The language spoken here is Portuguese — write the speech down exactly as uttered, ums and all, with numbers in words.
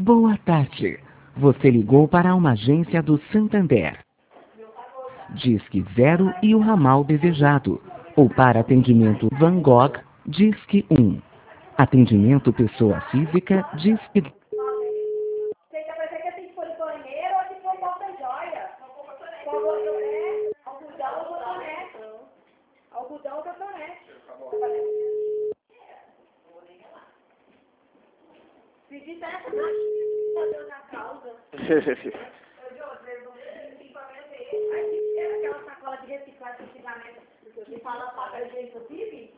Boa tarde. Você ligou para uma agência do Santander. Disque zero e o ramal desejado. Ou para atendimento Van Gogh, Disque um. Atendimento pessoa física, Disque... Você quer fazer que assim, se for de banheiro ou se for porta-joia? É, algodão ou cotonete. Algodão ou cotonete. Se disser essa coisa na causa. Era aquela sacola de reciclagem de antigamente. Que fala papel higiênico, vive?